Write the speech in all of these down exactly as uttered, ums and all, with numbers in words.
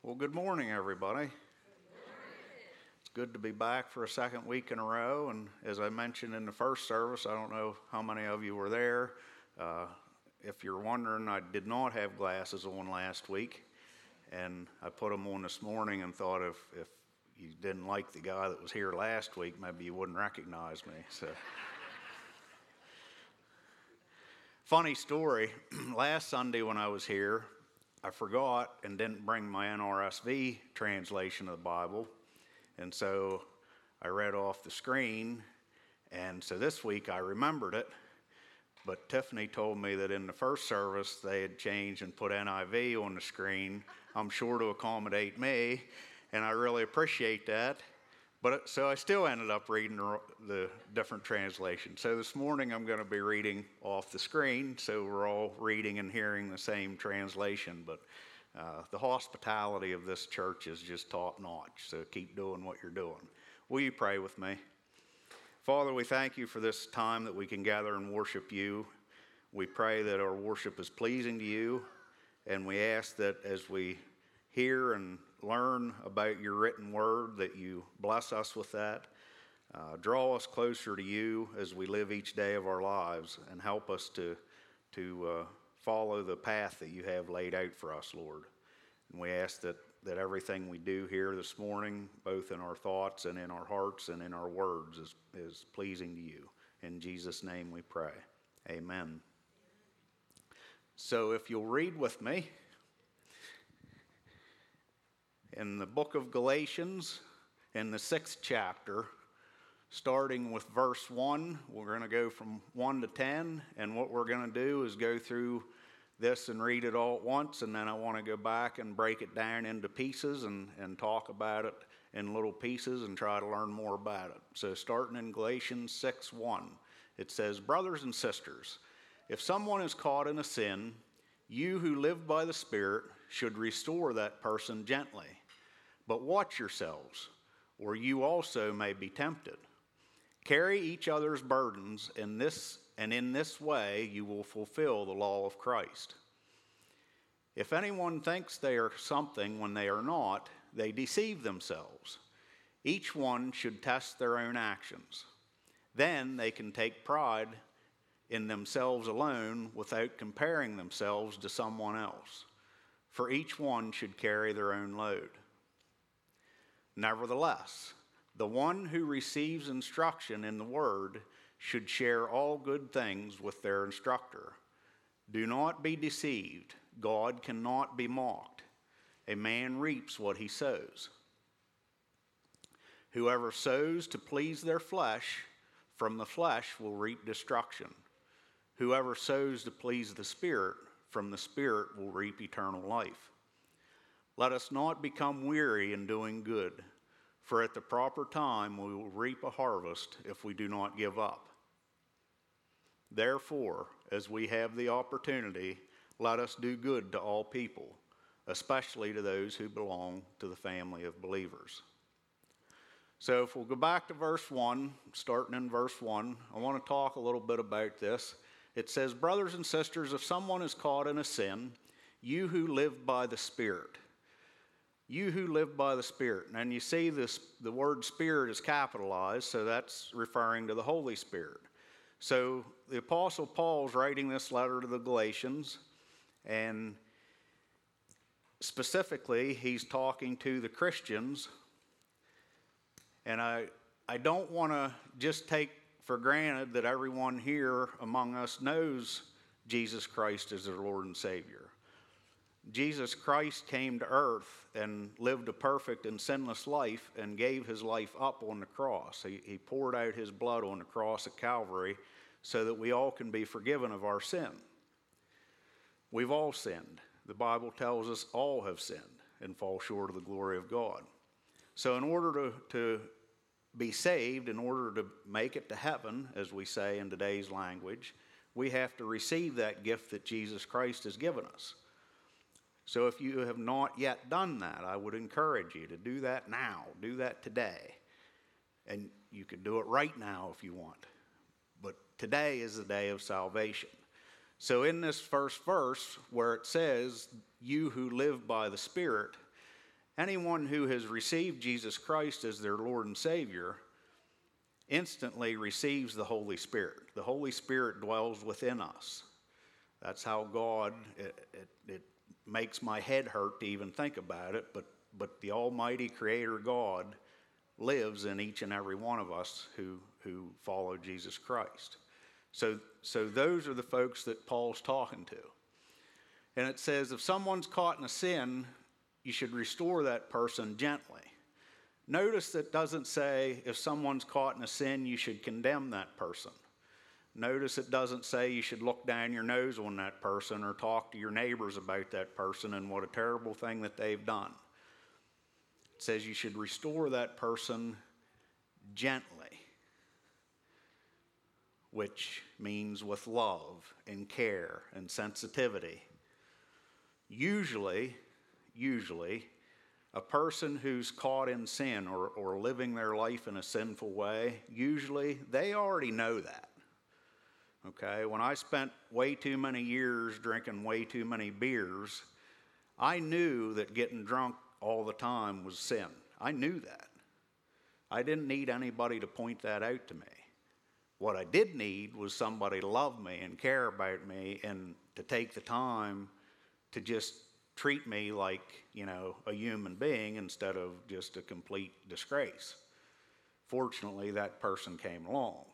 Well, good morning, everybody. It's good to be back for a second week in a row. And as I mentioned in the first service, I don't know how many of you were there. Uh, if you're wondering, I did not have glasses on last week. And I put them on this morning and thought if, if you didn't like the guy that was here last week, maybe you wouldn't recognize me. So, funny story, last Sunday when I was here, I forgot and didn't bring my N R S V translation of the Bible, and so I read off the screen, and so this week I remembered it, but Tiffany told me that in the first service they had changed and put N I V on the screen, I'm sure to accommodate me, and I really appreciate that. But so I still ended up reading the, the different translations. So this morning I'm going to be reading off the screen, so we're all reading and hearing the same translation. But uh, the hospitality of this church is just top-notch, so keep doing what you're doing. Will you pray with me? Father, we thank you for this time that we can gather and worship you. We pray that our worship is pleasing to you, and we ask that as we hear and learn about your written word, that you bless us with that. Uh, draw us closer to you as we live each day of our lives, and help us to, to uh, follow the path that you have laid out for us, Lord. And we ask that, that everything we do here this morning, both in our thoughts and in our hearts and in our words, is, is pleasing to you. In Jesus' name we pray. Amen. So if you'll read with me, in the book of Galatians, in the sixth chapter, starting with verse one, we're going to go from one to ten, and what we're going to do is go through this and read it all at once, and then I want to go back and break it down into pieces and, and talk about it in little pieces and try to learn more about it. So starting in Galatians six one, it says, "Brothers and sisters, if someone is caught in a sin, you who live by the Spirit should restore that person gently. But watch yourselves, or you also may be tempted. Carry each other's burdens, in this, and in this way you will fulfill the law of Christ. If anyone thinks they are something when they are not, they deceive themselves. Each one should test their own actions. Then they can take pride in themselves alone without comparing themselves to someone else. For each one should carry their own load. Nevertheless, the one who receives instruction in the word should share all good things with their instructor. Do not be deceived. God cannot be mocked. A man reaps what he sows. Whoever sows to please their flesh, from the flesh will reap destruction. Whoever sows to please the Spirit, from the Spirit will reap eternal life. Let us not become weary in doing good, for at the proper time we will reap a harvest if we do not give up. Therefore, as we have the opportunity, let us do good to all people, especially to those who belong to the family of believers." So if we'll go back to verse one, starting in verse one, I want to talk a little bit about this. It says, "Brothers and sisters, if someone is caught in a sin, you who live by the Spirit." You who live by the Spirit. And you see this, the word Spirit is capitalized, so that's referring to the Holy Spirit. So the Apostle Paul's writing this letter to the Galatians, and specifically he's talking to the Christians. And I, I don't want to just take for granted that everyone here among us knows Jesus Christ as their Lord and Savior. Jesus Christ came to earth and lived a perfect and sinless life and gave his life up on the cross. He, he poured out his blood on the cross at Calvary so that we all can be forgiven of our sin. We've all sinned. The Bible tells us all have sinned and fall short of the glory of God. So in order to, to be saved, in order to make it to heaven, as we say in today's language, we have to receive that gift that Jesus Christ has given us. So if you have not yet done that, I would encourage you to do that now. Do that today. And you can do it right now if you want. But today is the day of salvation. So in this first verse where it says, you who live by the Spirit, Anyone who has received Jesus Christ as their Lord and Savior instantly receives the Holy Spirit. The Holy Spirit dwells within us. That's how God, it, it, it makes my head hurt to even think about it, but, but the Almighty Creator God lives in each and every one of us who, who follow Jesus Christ. So, so those are the folks that Paul's talking to. And it says, if someone's caught in a sin, you should restore that person gently. Notice that doesn't say if someone's caught in a sin, you should condemn that person. Notice it doesn't say you should look down your nose on that person or talk to your neighbors about that person and what a terrible thing that they've done. It says you should restore that person gently, which means with love and care and sensitivity. Usually, usually, a person who's caught in sin or, or living their life in a sinful way, usually they already know that. Okay, when I spent way too many years drinking way too many beers, I knew that getting drunk all the time was sin. I knew that. I didn't need anybody to point that out to me. What I did need was somebody to love me and care about me and to take the time to just treat me like, you know, a human being instead of just a complete disgrace. Fortunately, that person came along.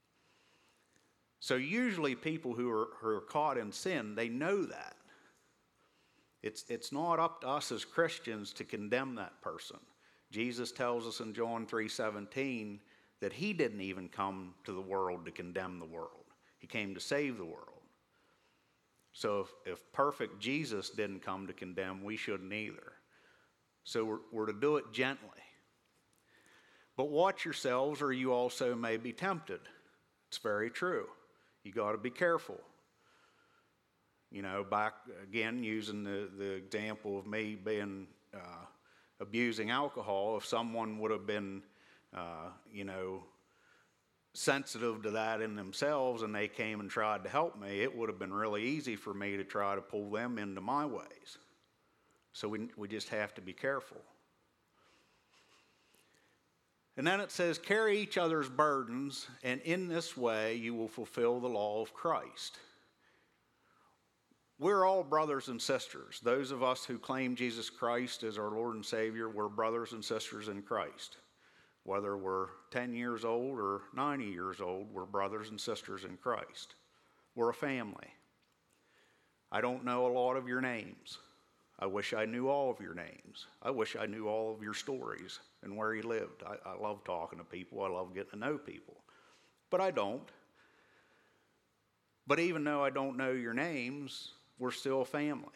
So usually people who are, who are caught in sin, they know that. It's, it's not up to us as Christians to condemn that person. Jesus tells us in John three seventeen that he didn't even come to the world to condemn the world. He came to save the world. So if, if perfect Jesus didn't come to condemn, we shouldn't either. So we're, we're to do it gently. But watch yourselves, or you also may be tempted. It's very true. You got to be careful. You know, back again, using the, the example of me being uh, abusing alcohol, if someone would have been, uh, you know, sensitive to that in themselves and they came and tried to help me, it would have been really easy for me to try to pull them into my ways. So we, we just have to be careful. And then it says, carry each other's burdens, and in this way you will fulfill the law of Christ. We're all brothers and sisters. Those of us who claim Jesus Christ as our Lord and Savior, we're brothers and sisters in Christ. Whether we're ten years old or ninety years old, we're brothers and sisters in Christ. We're a family. I don't know a lot of your names. I wish I knew all of your names. I wish I knew all of your stories and where you lived. I, I love talking to people. I love getting to know people. But I don't. But even though I don't know your names, we're still a family.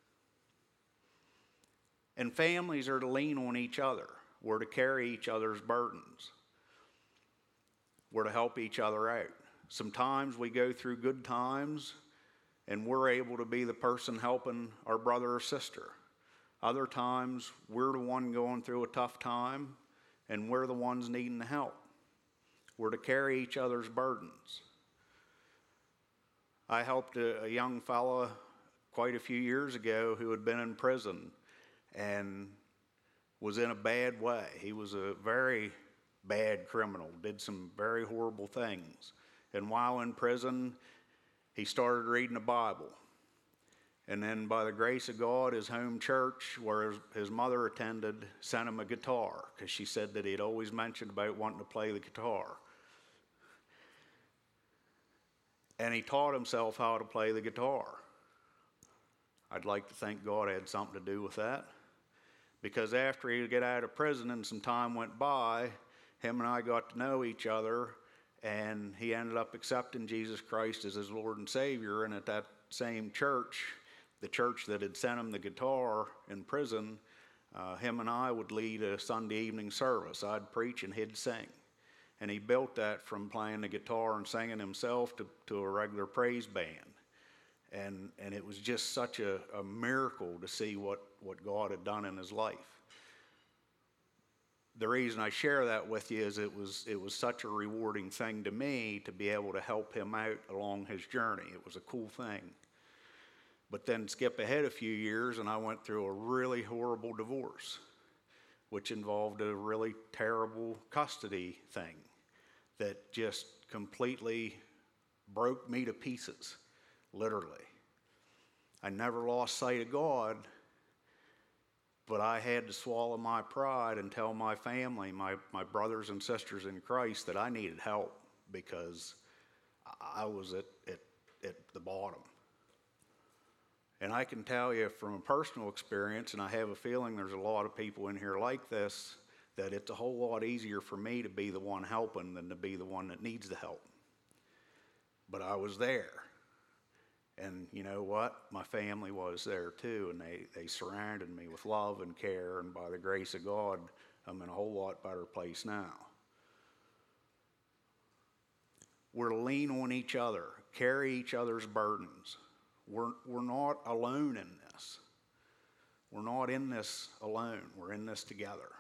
And families are to lean on each other. We're to carry each other's burdens. We're to help each other out. Sometimes we go through good times and we're able to be the person helping our brother or sister. Other times we're the one going through a tough time and we're the ones needing the help. We're to carry each other's burdens. I helped a, a young fella quite a few years ago who had been in prison and was in a bad way. He was a very bad criminal, did some very horrible things. And while in prison, he started reading the Bible. And then by the grace of God, his home church, where his, his mother attended, sent him a guitar because she said that he'd always mentioned about wanting to play the guitar. And he taught himself how to play the guitar. I'd like to think God had something to do with that. Because after he got out of prison and some time went by, him and I got to know each other, and he ended up accepting Jesus Christ as his Lord and Savior. And at that same church, the church that had sent him the guitar in prison, uh, him and I would lead a Sunday evening service. I'd preach and he'd sing. And he built that from playing the guitar and singing himself to, to a regular praise band. And, and it was just such a, a miracle to see what, what God had done in his life. The reason I share that with you is it was, it was such a rewarding thing to me to be able to help him out along his journey. It was a cool thing. But then skip ahead a few years and I went through a really horrible divorce. which involved a really terrible custody thing that just completely broke me to pieces, literally. I never lost sight of God, but I had to swallow my pride and tell my family, my, my brothers and sisters in Christ, that I needed help because I was at, at, at the bottom. And I can tell you from a personal experience, and I have a feeling there's a lot of people in here like this, that it's a whole lot easier for me to be the one helping than to be the one that needs the help. But I was there. And you know what? My family was there too, and they, they surrounded me with love and care, and by the grace of God, I'm in a whole lot better place now. We're to lean on each other, carry each other's burdens. We're, we're not alone in this. We're not in this alone. We're in this together.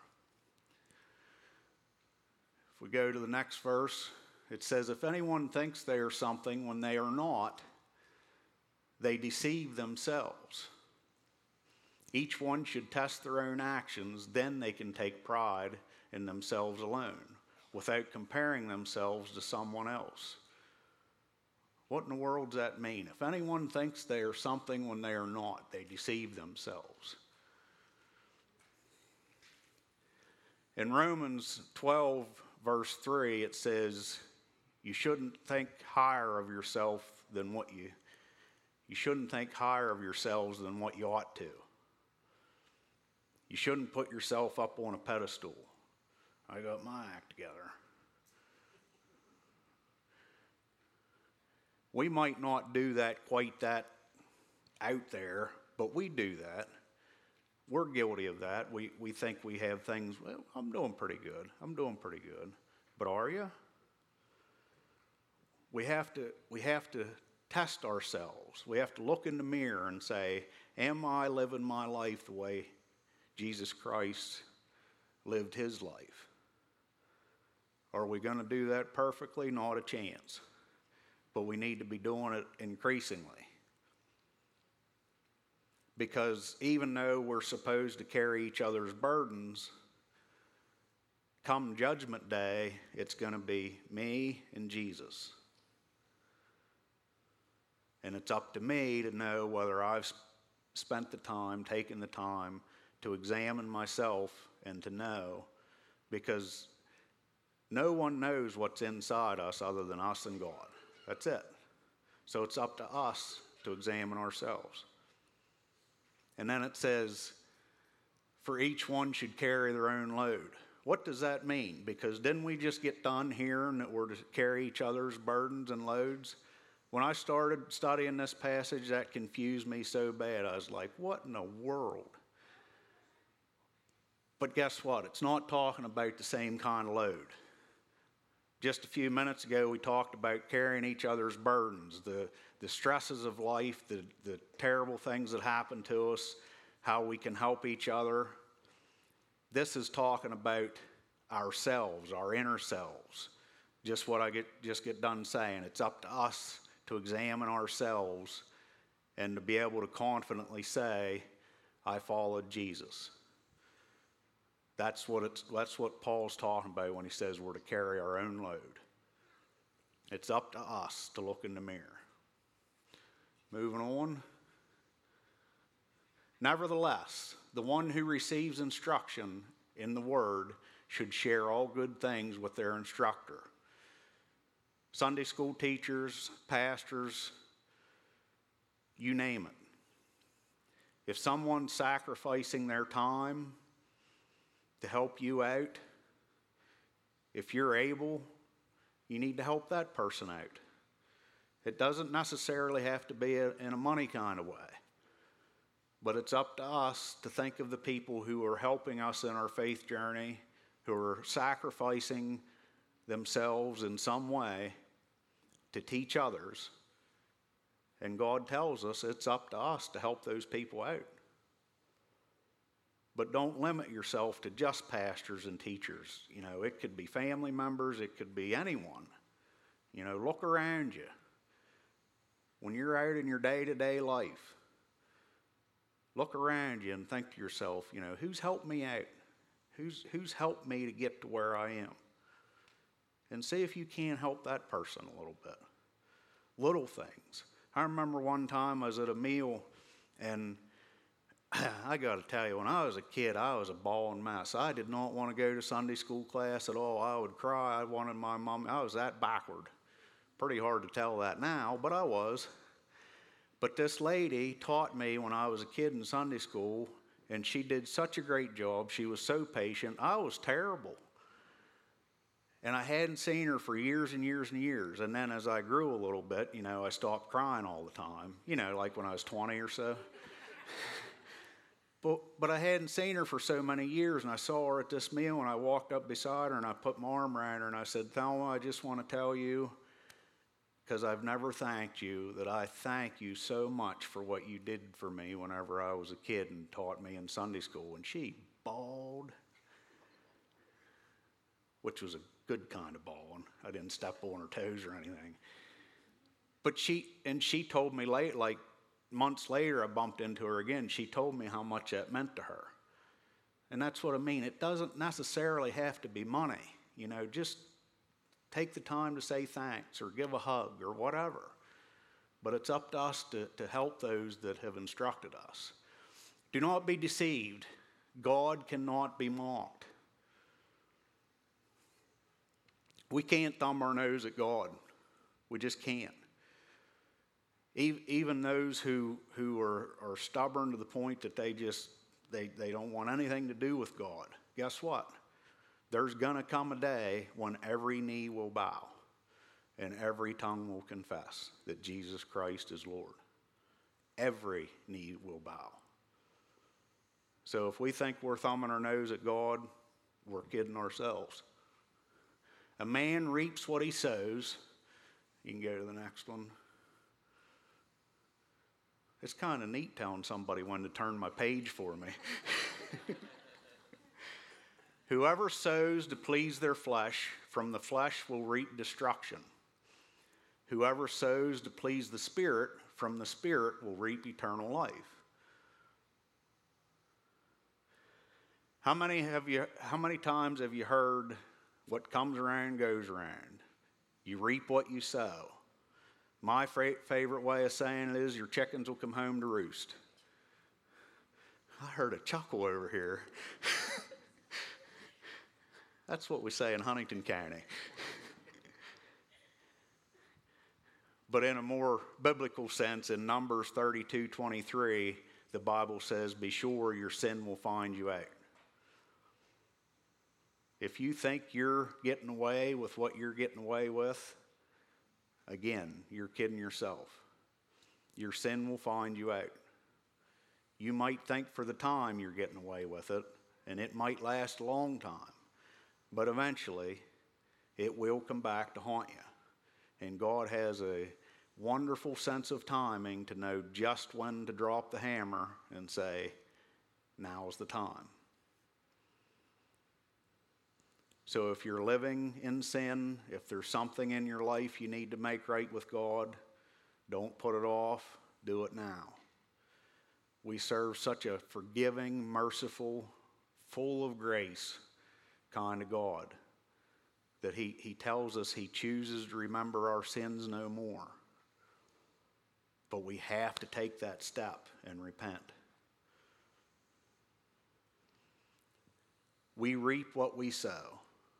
If we go to the next verse, it says, if anyone thinks they are something when they are not, they deceive themselves. Each one should test their own actions, then they can take pride in themselves alone, without comparing themselves to someone else. What in the world does that mean? If anyone thinks they are something when they are not, they deceive themselves. In Romans twelve, verse three, it says, you shouldn't think higher of yourself than what you, you shouldn't think higher of yourselves than what you ought to. You shouldn't put yourself up on a pedestal. I got my act together. We might not do that quite that out there, but we do that. We're guilty of that. We we think we have things, well, I'm doing pretty good. I'm doing pretty good. But are you? We have to we have to test ourselves. We have to look in the mirror and say, am I living my life the way Jesus Christ lived his life? Are we going to do that perfectly? Not a chance. But we need to be doing it increasingly. Because even though we're supposed to carry each other's burdens, come Judgment Day, it's going to be me and Jesus. And it's up to me to know whether I've spent the time, taken the time to examine myself and to know, because no one knows what's inside us other than us and God. That's it. So it's up to us to examine ourselves. And then it says, for each one should carry their own load. What does that mean? Because didn't we just get done hearing that we're to carry each other's burdens and loads? When I started studying this passage, that confused me so bad. I was like, what in the world? But guess what? It's not talking about the same kind of load. Just a few minutes ago, we talked about carrying each other's burdens, the, the stresses of life, the, the terrible things that happen to us, how we can help each other. This is talking about ourselves, our inner selves. Just what I get, just get done saying. It's up to us to examine ourselves and to be able to confidently say, I followed Jesus. That's what it's, that's what Paul's talking about when he says we're to carry our own load. It's up to us to look in the mirror. Moving on. Nevertheless, the one who receives instruction in the word should share all good things with their instructor. Sunday school teachers, pastors, you name it. If someone's sacrificing their time to help you out, if you're able, you need to help that person out. It doesn't necessarily have to be a, in a money kind of way, but it's up to us to think of the people who are helping us in our faith journey, who are sacrificing themselves in some way to teach others. And God tells us it's up to us to help those people out. But don't limit yourself to just pastors and teachers. You know, it could be family members, it could be anyone. You know, look around you. When you're out in your day-to-day life, look around you and think to yourself, you know, who's helped me out? Who's, who's helped me to get to where I am? And see if you can help that person a little bit. Little things. I remember one time I was at a meal, and I got to tell you, when I was a kid, I was a bawling mess. I did not want to go to Sunday school class at all. I would cry. I wanted my mom. I was that backward. Pretty hard to tell that now, but I was. But this lady taught me when I was a kid in Sunday school, and she did such a great job. She was so patient. I was terrible. And I hadn't seen her for years and years and years. And then as I grew a little bit, you know, I stopped crying all the time, you know, like when I was twenty or so. But, but I hadn't seen her for so many years, and I saw her at this meal, and I walked up beside her, and I put my arm around her, and I said, Thelma, I just want to tell you, because I've never thanked you, that I thank you so much for what you did for me whenever I was a kid and taught me in Sunday school. And she bawled, which was a good kind of bawling. I didn't step on her toes or anything. But she, and she told me late, like months later, I bumped into her again. She told me how much that meant to her. And that's what I mean. It doesn't necessarily have to be money. You know, just take the time to say thanks or give a hug or whatever. But it's up to us to, to help those that have instructed us. Do not be deceived. God cannot be mocked. We can't thumb our nose at God. We just can't. Even those who, who are, are stubborn to the point that they just, they, they don't want anything to do with God. Guess what? There's going to come a day when every knee will bow and every tongue will confess that Jesus Christ is Lord. Every knee will bow. So if we think we're thumbing our nose at God, we're kidding ourselves. A man reaps what he sows. You can go to the next one. It's kind of neat telling somebody when to turn my page for me. Whoever sows to please their flesh, from the flesh will reap destruction. Whoever sows to please the Spirit, from the Spirit will reap eternal life. How many have you, how many times have you heard what comes around goes around? You reap what you sow. My favorite way of saying it is your chickens will come home to roost. I heard a chuckle over here. That's what we say in Huntington County. But in a more biblical sense, in Numbers thirty-two twenty-three, the Bible says, be sure your sin will find you out. If you think you're getting away with what you're getting away with, again, you're kidding yourself. Your sin will find you out. You might think for the time you're getting away with it, and it might last a long time, but eventually it will come back to haunt you. And God has a wonderful sense of timing to know just when to drop the hammer and say, now's the time. So if you're living in sin, if there's something in your life you need to make right with God, don't put it off, do it now. We serve such a forgiving, merciful, full of grace kind of God that he, he tells us he chooses to remember our sins no more. But we have to take that step and repent. We reap what we sow.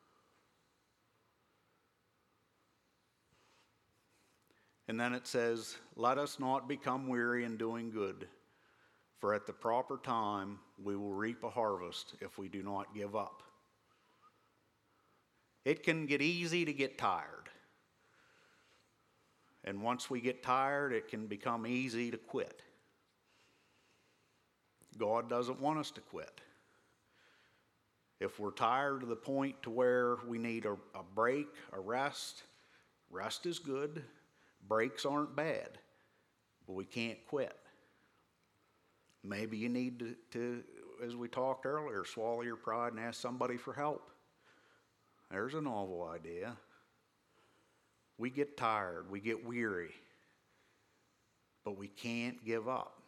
And then it says, let us not become weary in doing good, for at the proper time we will reap a harvest if we do not give up. It can get easy to get tired. And once we get tired, it can become easy to quit. God doesn't want us to quit. If we're tired to the point to where we need a, a break, a rest, rest is good. Breaks aren't bad, but we can't quit. Maybe you need to, to, as we talked earlier, swallow your pride and ask somebody for help. There's a novel idea. We get tired, we get weary, but we can't give up.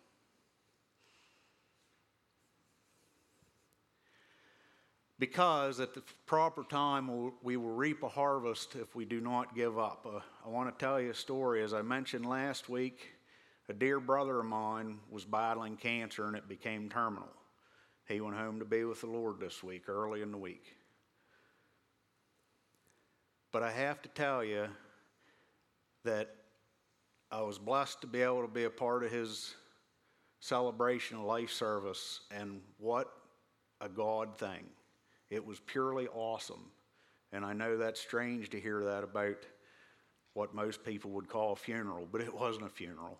because at the proper time we'll, we will reap a harvest if we do not give up. Uh, I want to tell you a story. As I mentioned last week, a dear brother of mine was battling cancer and it became terminal. He went home to be with the Lord this week, early in the week. But I have to tell you that I was blessed to be able to be a part of his celebration of life service, and what a God thing. It was purely awesome. And I know that's strange to hear that about what most people would call a funeral, but it wasn't a funeral.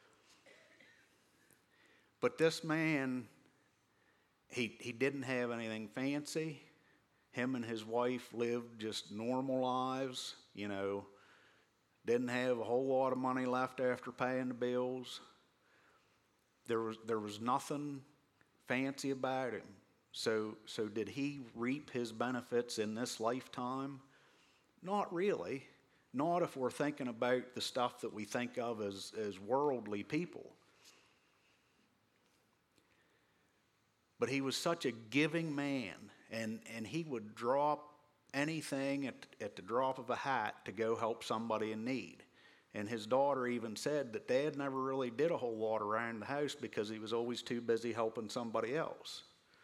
But this man, he, he didn't have anything fancy. Him and his wife lived just normal lives, you know, didn't have a whole lot of money left after paying the bills. There was, there was nothing fancy about him. So, so did he reap his benefits in this lifetime? Not really. Not if we're thinking about the stuff that we think of as, as worldly people. But he was such a giving man, and, and he would drop anything at, at the drop of a hat to go help somebody in need. And his daughter even said that Dad never really did a whole lot around the house because he was always too busy helping somebody else.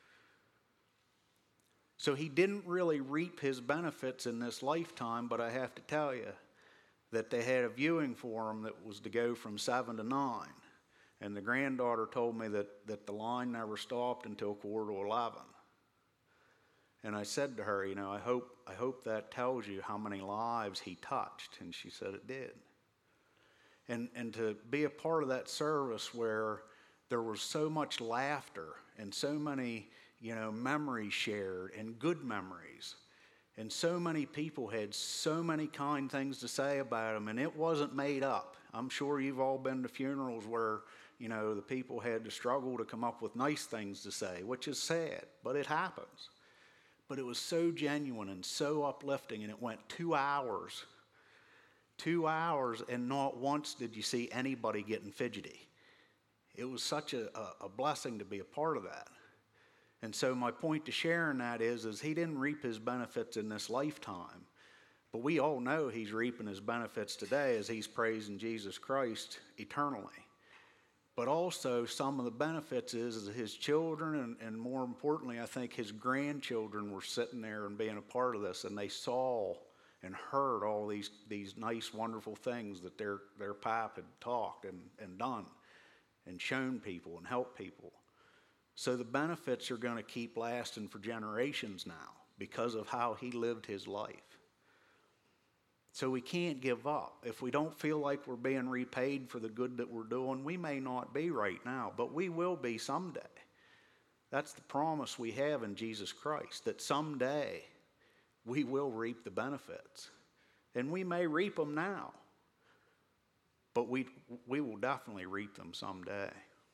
So he didn't really reap his benefits in this lifetime, but I have to tell you that they had a viewing for him that was to go from seven to nine. And the granddaughter told me that, that the line never stopped until quarter to eleven. And I said to her, you know, I hope, I hope that tells you how many lives he touched. And she said it did. And, and to be a part of that service where there was so much laughter and so many, you know, memories shared and good memories. And so many people had so many kind things to say about him, and it wasn't made up. I'm sure you've all been to funerals where, you know, the people had to struggle to come up with nice things to say, which is sad, but it happens. But it was so genuine and so uplifting, and it went two hours. Two hours, and not once did you see anybody getting fidgety. It was such a, a, a blessing to be a part of that. And so my point to sharing that is, is he didn't reap his benefits in this lifetime. But we all know he's reaping his benefits today as he's praising Jesus Christ eternally. But also some of the benefits is, is his children, and, and more importantly, I think his grandchildren were sitting there and being a part of this, and they saw and heard all these, these nice, wonderful things that their, their pap had talked and, and done and shown people and helped people. So the benefits are going to keep lasting for generations now because of how he lived his life. So we can't give up. If we don't feel like we're being repaid for the good that we're doing, we may not be right now, but we will be someday. That's the promise we have in Jesus Christ, that someday we will reap the benefits. And we may reap them now, but we, we will definitely reap them someday.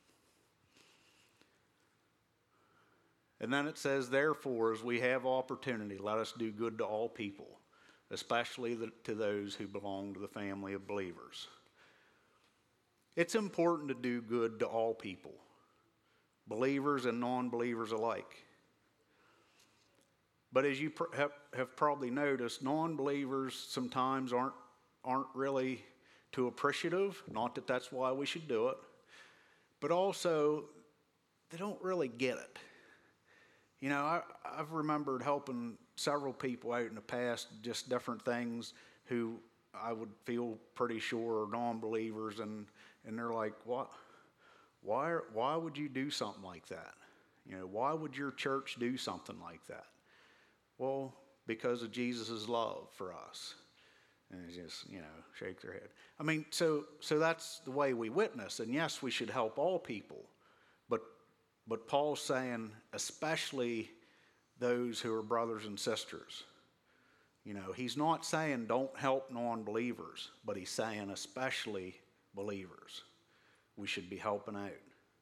And then it says, therefore, as we have opportunity, let us do good to all people, especially the, to those who belong to the family of believers. It's important to do good to all people, believers and non-believers alike. But as you pr- have, have probably noticed, non-believers sometimes aren't, aren't really too appreciative, not that that's why we should do it, but also they don't really get it. You know, I, I've remembered helping several people out in the past, just different things, who I would feel pretty sure are non-believers, and, and they're like, what? Why, why would you do something like that? You know, why would your church do something like that? Well, because of Jesus' love for us. And they just, you know, shake their head. I mean, so so that's the way we witness. And yes, we should help all people. But But Paul's saying, especially those who are brothers and sisters. You know, he's not saying don't help non-believers, but he's saying especially believers. We should be helping out.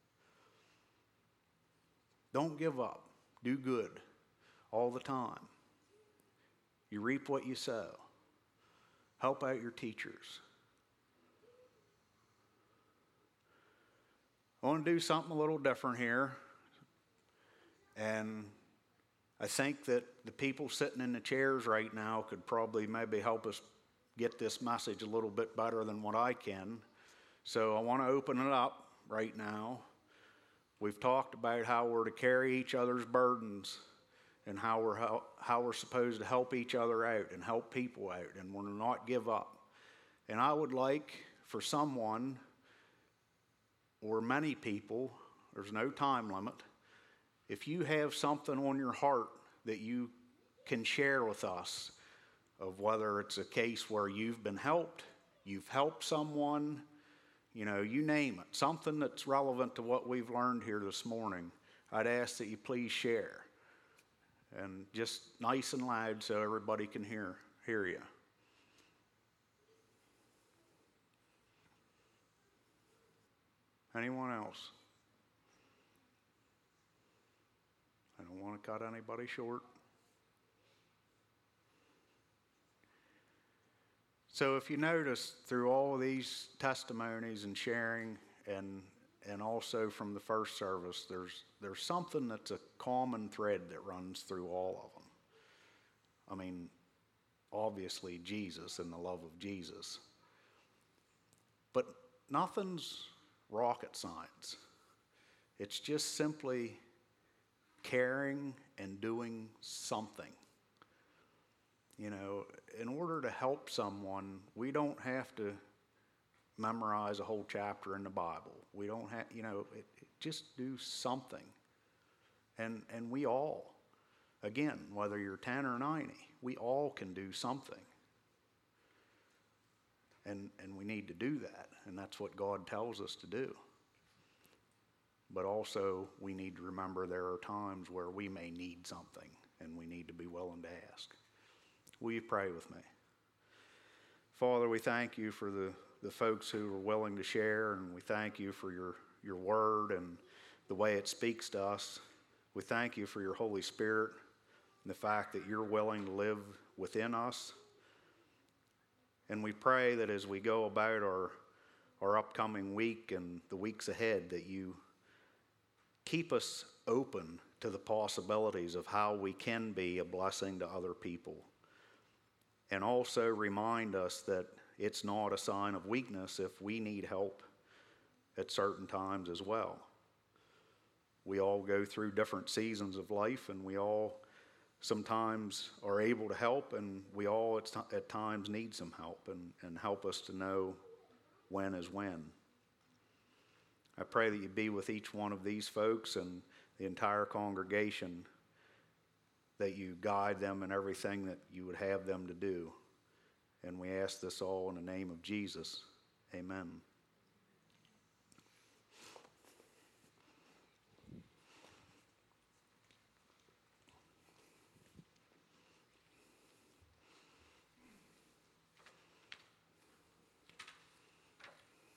Don't give up. Do good all the time. You reap what you sow. Help out your teachers. I want to do something a little different here. And I think that the people sitting in the chairs right now could probably maybe help us get this message a little bit better than what I can. So I want to open it up right now. We've talked about how we're to carry each other's burdens and how we're how, how we're supposed to help each other out and help people out, and we're to not give up. And I would like for someone or many people, there's no time limit, if you have something on your heart that you can share with us, of whether it's a case where you've been helped, you've helped someone, you know, you name it, something that's relevant to what we've learned here this morning, I'd ask that you please share. And just nice and loud so everybody can hear, hear you. Anyone else? I don't want to cut anybody short. So if you notice through all of these testimonies and sharing, and and also from the first service, there's there's something that's a common thread that runs through all of them. I mean, obviously Jesus and the love of Jesus. But nothing's rocket science. It's just simply caring and doing something. You know, in order to help someone, we don't have to memorize a whole chapter in the Bible. We don't have, you know, it, it, just do something. And and we all, again, whether you're ten or ninety, we all can do something. And and we need to do that, and that's what God tells us to do. But also, we need to remember there are times where we may need something, and we need to be willing to ask. Will you pray with me? Father, we thank you for the, the folks who are willing to share, and we thank you for your, your word and the way it speaks to us. We thank you for your Holy Spirit and the fact that you're willing to live within us. And we pray that as we go about our, our upcoming week and the weeks ahead, that you keep us open to the possibilities of how we can be a blessing to other people. And also remind us that it's not a sign of weakness if we need help at certain times as well. We all go through different seasons of life, and we all sometimes are able to help, and we all at, t- at times need some help, and, and help us to know when is when. I pray that you be with each one of these folks and the entire congregation, that you guide them in everything that you would have them to do. And we ask this all in the name of Jesus. Amen.